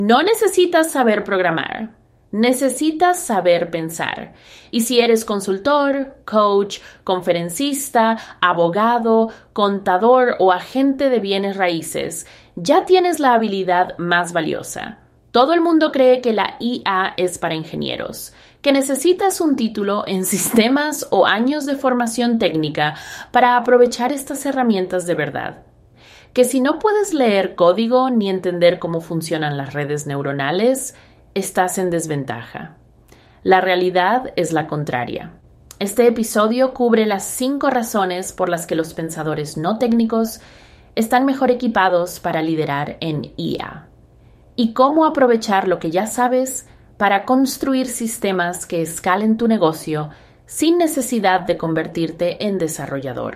No necesitas saber programar, necesitas saber pensar. Y si eres consultor, coach, conferencista, abogado, contador o agente de bienes raíces, ya tienes la habilidad más valiosa. Todo el mundo cree que la IA es para ingenieros, que necesitas un título en sistemas o años de formación técnica para aprovechar estas herramientas de verdad. Que si no puedes leer código ni entender cómo funcionan las redes neuronales, estás en desventaja. La realidad es la contraria. Este episodio cubre las 5 razones por las que los pensadores no técnicos están mejor equipados para liderar en IA y cómo aprovechar lo que ya sabes para construir sistemas que escalen tu negocio sin necesidad de convertirte en desarrollador.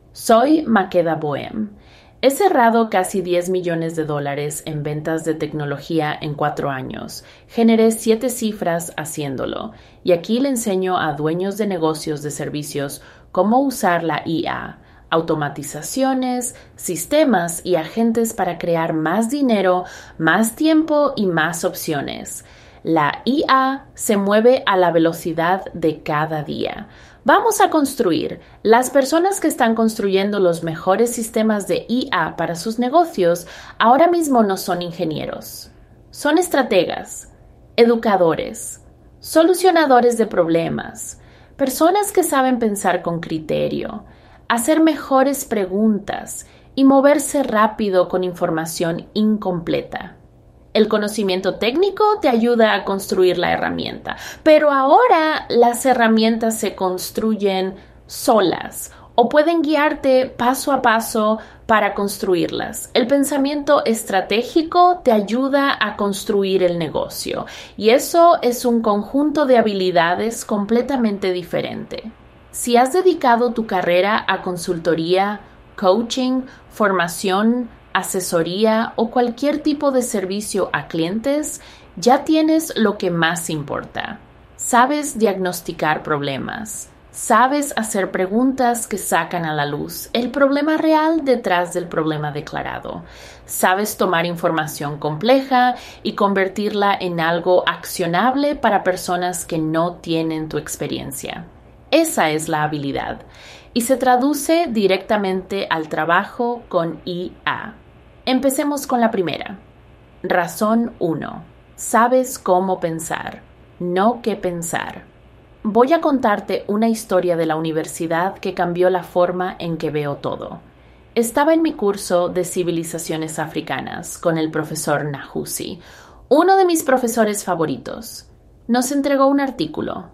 Soy Makeda Boehm. He cerrado casi $10 millones en ventas de tecnología en 4 años. Generé 7 cifras haciéndolo. Y aquí le enseño a dueños de negocios de servicios cómo usar la IA, automatizaciones, sistemas y agentes para crear más dinero, más tiempo y más opciones. La IA se mueve a la velocidad de cada día. Vamos a construir. Las personas que están construyendo los mejores sistemas de IA para sus negocios ahora mismo no son ingenieros. Son estrategas, educadores, solucionadores de problemas, personas que saben pensar con criterio, hacer mejores preguntas y moverse rápido con información incompleta. El conocimiento técnico te ayuda a construir la herramienta, pero ahora las herramientas se construyen solas o pueden guiarte paso a paso para construirlas. El pensamiento estratégico te ayuda a construir el negocio y eso es un conjunto de habilidades completamente diferente. Si has dedicado tu carrera a consultoría, coaching, formación, asesoría o cualquier tipo de servicio a clientes, ya tienes lo que más importa. Sabes diagnosticar problemas. Sabes hacer preguntas que sacan a la luz el problema real detrás del problema declarado. Sabes tomar información compleja y convertirla en algo accionable para personas que no tienen tu experiencia. Esa es la habilidad y se traduce directamente al trabajo con IA. Empecemos con la primera. Razón 1. Sabes cómo pensar, no qué pensar. Voy a contarte una historia de la universidad que cambió la forma en que veo todo. Estaba en mi curso de civilizaciones africanas con el profesor Nahusi, uno de mis profesores favoritos. Nos entregó un artículo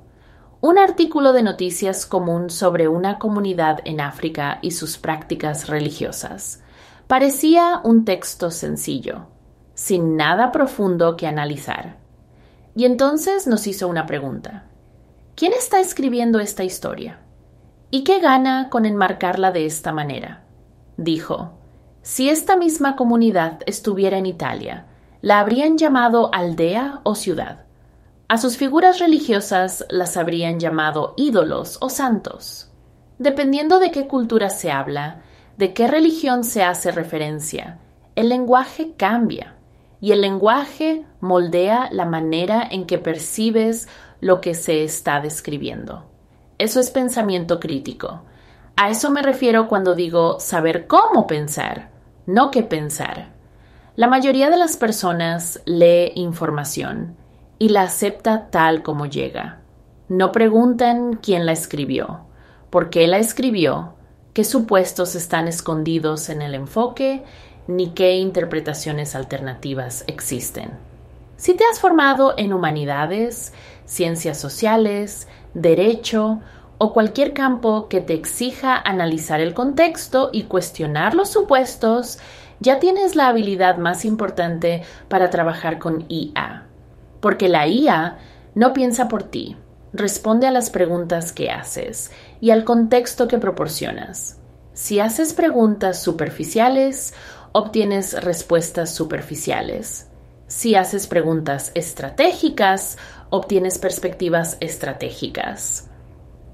de noticias común sobre una comunidad en África y sus prácticas religiosas. Parecía un texto sencillo, sin nada profundo que analizar. Y entonces nos hizo una pregunta. ¿Quién está escribiendo esta historia? ¿Y qué gana con enmarcarla de esta manera? Dijo, si esta misma comunidad estuviera en Italia, ¿la habrían llamado aldea o ciudad? A sus figuras religiosas las habrían llamado ídolos o santos. Dependiendo de qué cultura se habla, de qué religión se hace referencia, el lenguaje cambia y el lenguaje moldea la manera en que percibes lo que se está describiendo. Eso es pensamiento crítico. A eso me refiero cuando digo saber cómo pensar, no qué pensar. La mayoría de las personas lee información y la acepta tal como llega. No preguntan quién la escribió, por qué la escribió, qué supuestos están escondidos en el enfoque, ni qué interpretaciones alternativas existen. Si te has formado en humanidades, ciencias sociales, derecho o cualquier campo que te exija analizar el contexto y cuestionar los supuestos, ya tienes la habilidad más importante para trabajar con IA. Porque la IA no piensa por ti, responde a las preguntas que haces y al contexto que proporcionas. Si haces preguntas superficiales, obtienes respuestas superficiales. Si haces preguntas estratégicas, obtienes perspectivas estratégicas.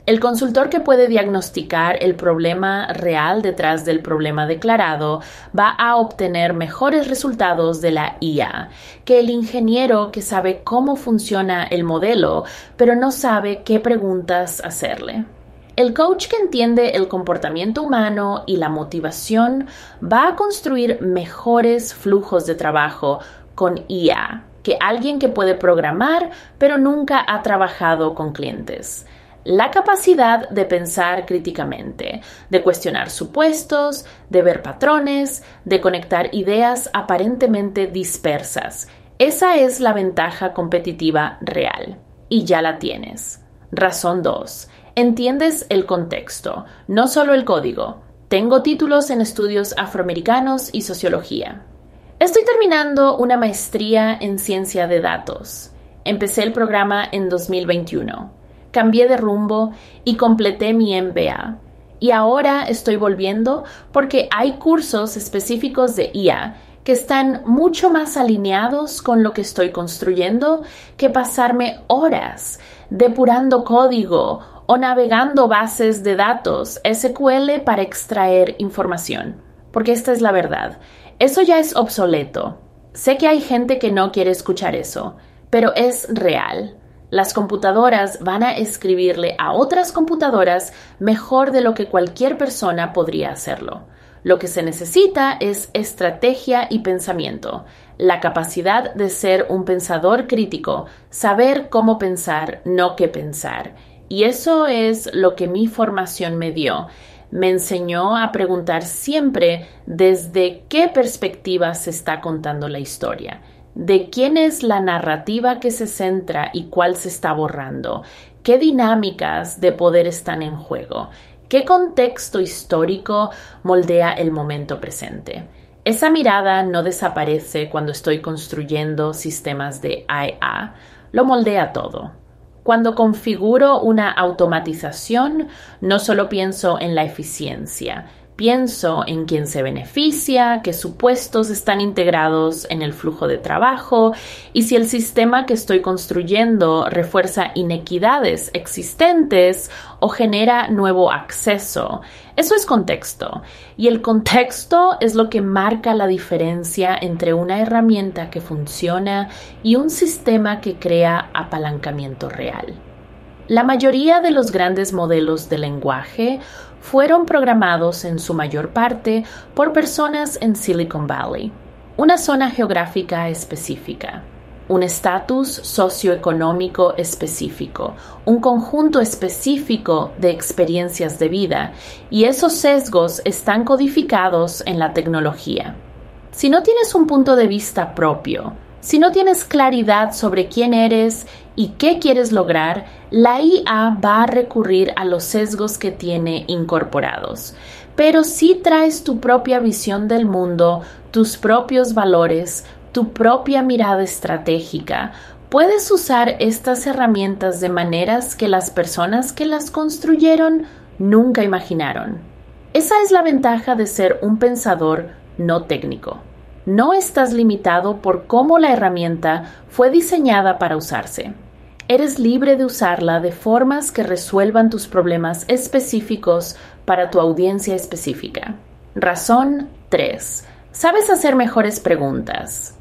El consultor que puede diagnosticar el problema real detrás del problema declarado va a obtener mejores resultados de la IA que el ingeniero que sabe cómo funciona el modelo, pero no sabe qué preguntas hacerle. El coach que entiende el comportamiento humano y la motivación va a construir mejores flujos de trabajo con IA que alguien que puede programar, pero nunca ha trabajado con clientes. La capacidad de pensar críticamente, de cuestionar supuestos, de ver patrones, de conectar ideas aparentemente dispersas. Esa es la ventaja competitiva real. Y ya la tienes. Razón 2. Entiendes el contexto, no solo el código. Tengo títulos en estudios afroamericanos y sociología. Estoy terminando una maestría en ciencia de datos. Empecé el programa en 2021. Cambié de rumbo y completé mi MBA. Y ahora estoy volviendo porque hay cursos específicos de IA que están mucho más alineados con lo que estoy construyendo que pasarme horas depurando código o navegando bases de datos SQL para extraer información. Porque esta es la verdad. Eso ya es obsoleto. Sé que hay gente que no quiere escuchar eso, pero es real. Las computadoras van a escribirle a otras computadoras mejor de lo que cualquier persona podría hacerlo. Lo que se necesita es estrategia y pensamiento, la capacidad de ser un pensador crítico, saber cómo pensar, no qué pensar. Y eso es lo que mi formación me dio. Me enseñó a preguntar siempre desde qué perspectiva se está contando la historia. ¿De quién es la narrativa que se centra y cuál se está borrando? ¿Qué dinámicas de poder están en juego? ¿Qué contexto histórico moldea el momento presente? Esa mirada no desaparece cuando estoy construyendo sistemas de IA. Lo moldea todo. Cuando configuro una automatización, no solo pienso en la eficiencia. Pienso en quién se beneficia, qué supuestos están integrados en el flujo de trabajo y si el sistema que estoy construyendo refuerza inequidades existentes o genera nuevo acceso. Eso es contexto. Y el contexto es lo que marca la diferencia entre una herramienta que funciona y un sistema que crea apalancamiento real. La mayoría de los grandes modelos de lenguaje fueron programados en su mayor parte por personas en Silicon Valley, una zona geográfica específica, un estatus socioeconómico específico, un conjunto específico de experiencias de vida, y esos sesgos están codificados en la tecnología. Si no tienes un punto de vista propio, si no tienes claridad sobre quién eres y qué quieres lograr, la IA va a recurrir a los sesgos que tiene incorporados. Pero si traes tu propia visión del mundo, tus propios valores, tu propia mirada estratégica, puedes usar estas herramientas de maneras que las personas que las construyeron nunca imaginaron. Esa es la ventaja de ser un pensador no técnico. No estás limitado por cómo la herramienta fue diseñada para usarse. Eres libre de usarla de formas que resuelvan tus problemas específicos para tu audiencia específica. Razón 3. Sabes hacer mejores preguntas.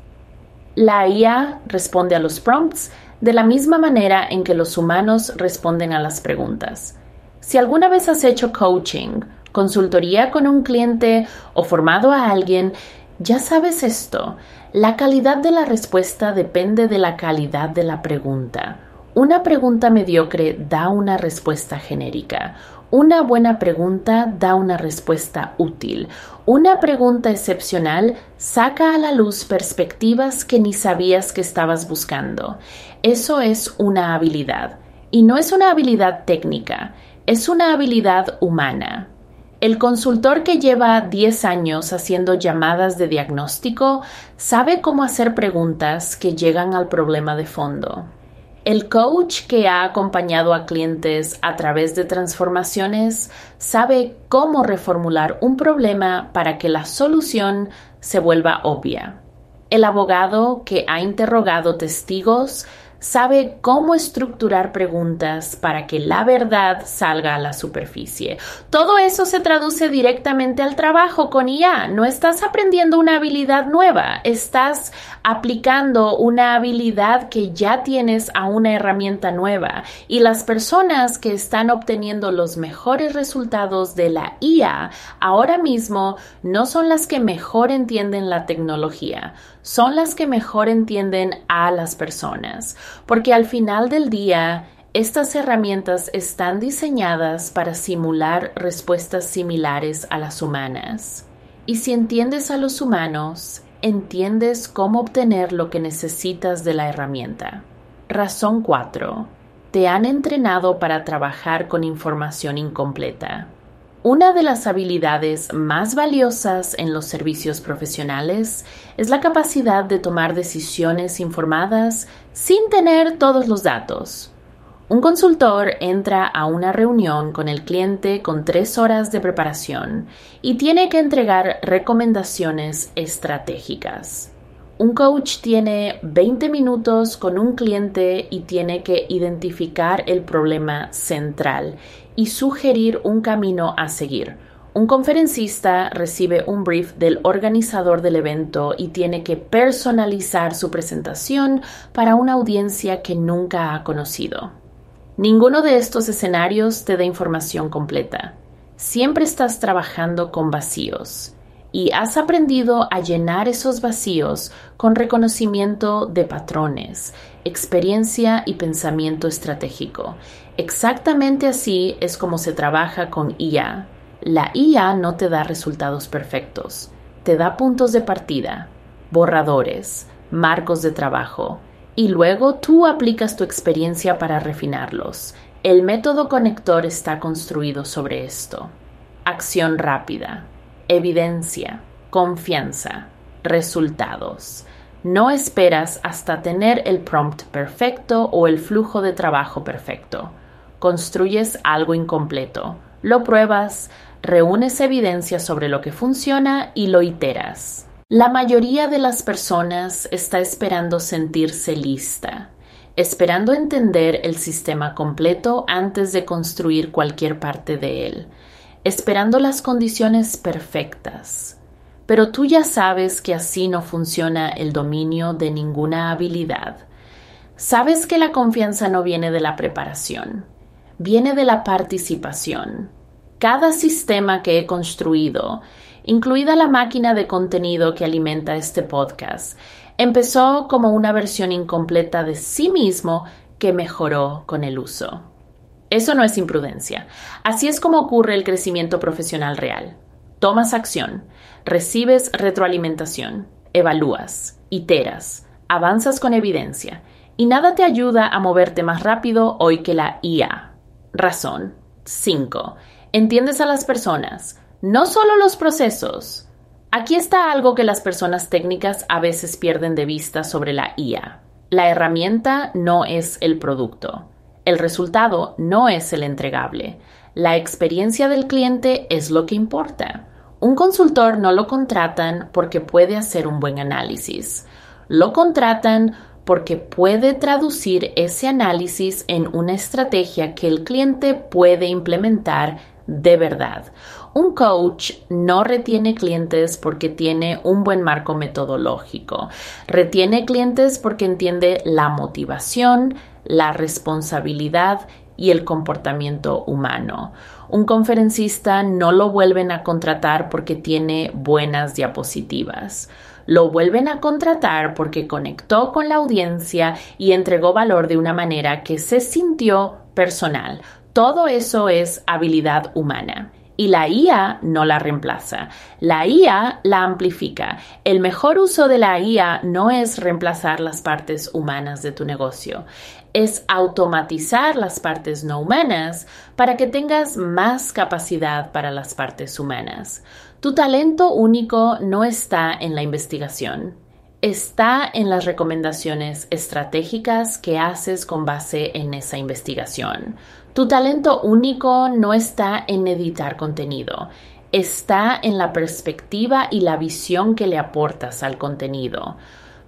La IA responde a los prompts de la misma manera en que los humanos responden a las preguntas. Si alguna vez has hecho coaching, consultoría con un cliente o formado a alguien, ya sabes esto. La calidad de la respuesta depende de la calidad de la pregunta. Una pregunta mediocre da una respuesta genérica. Una buena pregunta da una respuesta útil. Una pregunta excepcional saca a la luz perspectivas que ni sabías que estabas buscando. Eso es una habilidad. Y no es una habilidad técnica, es una habilidad humana. El consultor que lleva 10 años haciendo llamadas de diagnóstico sabe cómo hacer preguntas que llegan al problema de fondo. El coach que ha acompañado a clientes a través de transformaciones sabe cómo reformular un problema para que la solución se vuelva obvia. El abogado que ha interrogado testigos Sabe cómo estructurar preguntas para que la verdad salga a la superficie. Todo eso se traduce directamente al trabajo con IA. No estás aprendiendo una habilidad nueva, estás aplicando una habilidad que ya tienes a una herramienta nueva. Y las personas que están obteniendo los mejores resultados de la IA ahora mismo no son las que mejor entienden la tecnología, son las que mejor entienden a las personas. Porque al final del día, estas herramientas están diseñadas para simular respuestas similares a las humanas. Y si entiendes a los humanos, entiendes cómo obtener lo que necesitas de la herramienta. Razón 4. Te han entrenado para trabajar con información incompleta. Una de las habilidades más valiosas en los servicios profesionales es la capacidad de tomar decisiones informadas sin tener todos los datos. Un consultor entra a una reunión con el cliente con 3 horas de preparación y tiene que entregar recomendaciones estratégicas. Un coach tiene 20 minutos con un cliente y tiene que identificar el problema central y sugerir un camino a seguir. Un conferencista recibe un brief del organizador del evento y tiene que personalizar su presentación para una audiencia que nunca ha conocido. Ninguno de estos escenarios te da información completa. Siempre estás trabajando con vacíos. Y has aprendido a llenar esos vacíos con reconocimiento de patrones, experiencia y pensamiento estratégico. Exactamente así es como se trabaja con IA. La IA no te da resultados perfectos, te da puntos de partida, borradores, marcos de trabajo, y luego tú aplicas tu experiencia para refinarlos. El método conector está construido sobre esto. Acción rápida. Evidencia, confianza, resultados. No esperas hasta tener el prompt perfecto o el flujo de trabajo perfecto. Construyes algo incompleto, lo pruebas, reúnes evidencia sobre lo que funciona y lo iteras. La mayoría de las personas está esperando sentirse lista, esperando entender el sistema completo antes de construir cualquier parte de él, esperando las condiciones perfectas. Pero tú ya sabes que así no funciona el dominio de ninguna habilidad. Sabes que la confianza no viene de la preparación, viene de la participación. Cada sistema que he construido, incluida la máquina de contenido que alimenta este podcast, empezó como una versión incompleta de sí mismo que mejoró con el uso. Eso no es imprudencia. Así es como ocurre el crecimiento profesional real. Tomas acción, recibes retroalimentación, evalúas, iteras, avanzas con evidencia y nada te ayuda a moverte más rápido hoy que la IA. Razón 5. Entiendes a las personas, no solo los procesos. Aquí está algo que las personas técnicas a veces pierden de vista sobre la IA. La herramienta no es el producto. El resultado no es el entregable. La experiencia del cliente es lo que importa. Un consultor no lo contratan porque puede hacer un buen análisis. Lo contratan porque puede traducir ese análisis en una estrategia que el cliente puede implementar de verdad. Un coach no retiene clientes porque tiene un buen marco metodológico. Retiene clientes porque entiende la motivación, la responsabilidad y el comportamiento humano. Un conferencista no lo vuelven a contratar porque tiene buenas diapositivas. Lo vuelven a contratar porque conectó con la audiencia y entregó valor de una manera que se sintió personal. Todo eso es habilidad humana. Y la IA no la reemplaza. La IA la amplifica. El mejor uso de la IA no es reemplazar las partes humanas de tu negocio. Es automatizar las partes no humanas para que tengas más capacidad para las partes humanas. Tu talento único no está en la investigación. Está en las recomendaciones estratégicas que haces con base en esa investigación. Tu talento único no está en editar contenido, está en la perspectiva y la visión que le aportas al contenido.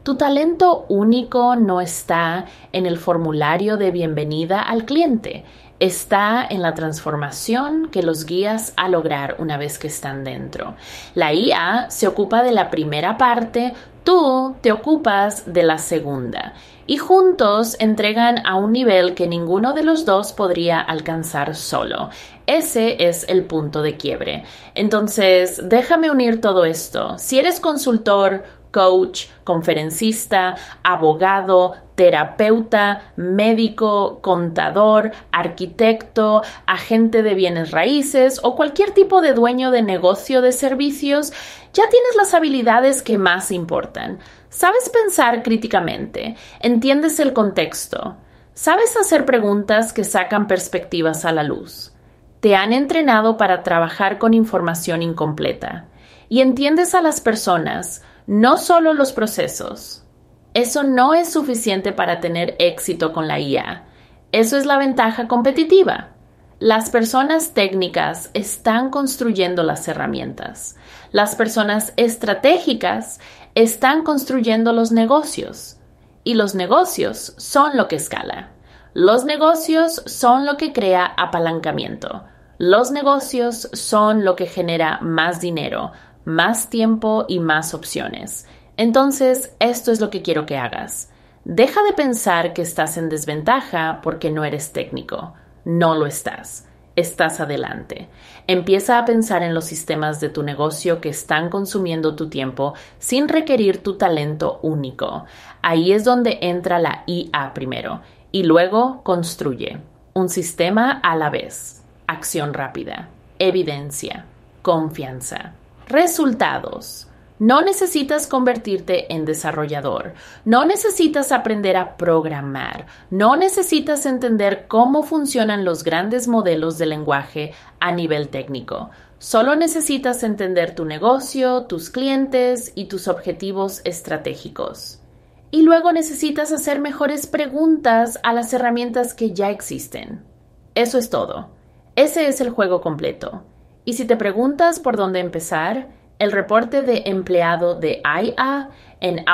Tu talento único no está en el formulario de bienvenida al cliente. Está en la transformación que los guías a lograr una vez que están dentro. La IA se ocupa de la primera parte, tú te ocupas de la segunda. Y juntos entregan a un nivel que ninguno de los dos podría alcanzar solo. Ese es el punto de quiebre. Entonces, déjame unir todo esto. Si eres consultor, coach, conferencista, abogado, terapeuta, médico, contador, arquitecto, agente de bienes raíces o cualquier tipo de dueño de negocio de servicios, ya tienes las habilidades que más importan. Sabes pensar críticamente, entiendes el contexto, sabes hacer preguntas que sacan perspectivas a la luz. Te han entrenado para trabajar con información incompleta y entiendes a las personas, no solo los procesos. Eso no es suficiente para tener éxito con la IA. Eso es la ventaja competitiva. Las personas técnicas están construyendo las herramientas. Las personas estratégicas están construyendo los negocios. Y los negocios son lo que escala. Los negocios son lo que crea apalancamiento. Los negocios son lo que genera más dinero, más tiempo y más opciones. Entonces, esto es lo que quiero que hagas. Deja de pensar que estás en desventaja porque no eres técnico. No lo estás. Estás adelante. Empieza a pensar en los sistemas de tu negocio que están consumiendo tu tiempo sin requerir tu talento único. Ahí es donde entra la IA primero y luego construye. Un sistema a la vez. Acción rápida. Evidencia. Confianza. Resultados. No necesitas convertirte en desarrollador. No necesitas aprender a programar. No necesitas entender cómo funcionan los grandes modelos de lenguaje a nivel técnico. Solo necesitas entender tu negocio, tus clientes y tus objetivos estratégicos. Y luego necesitas hacer mejores preguntas a las herramientas que ya existen. Eso es todo. Ese es el juego completo. Y si te preguntas por dónde empezar, el reporte de empleado de IA en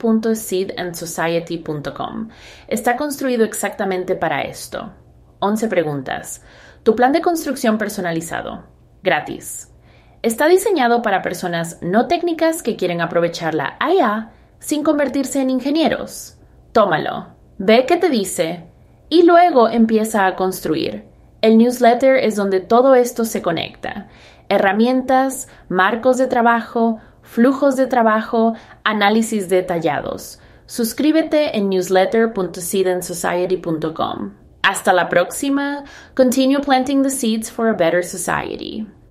audit.seedandsociety.com está construido exactamente para esto. 11 preguntas. Tu plan de construcción personalizado. Gratis. Está diseñado para personas no técnicas que quieren aprovechar la IA sin convertirse en ingenieros. Tómalo. Ve qué te dice y luego empieza a construir. El newsletter es donde todo esto se conecta. Herramientas, marcos de trabajo, flujos de trabajo, análisis detallados. Suscríbete en newsletter.seedandsociety.com. Hasta la próxima. Continue planting the seeds for a better society.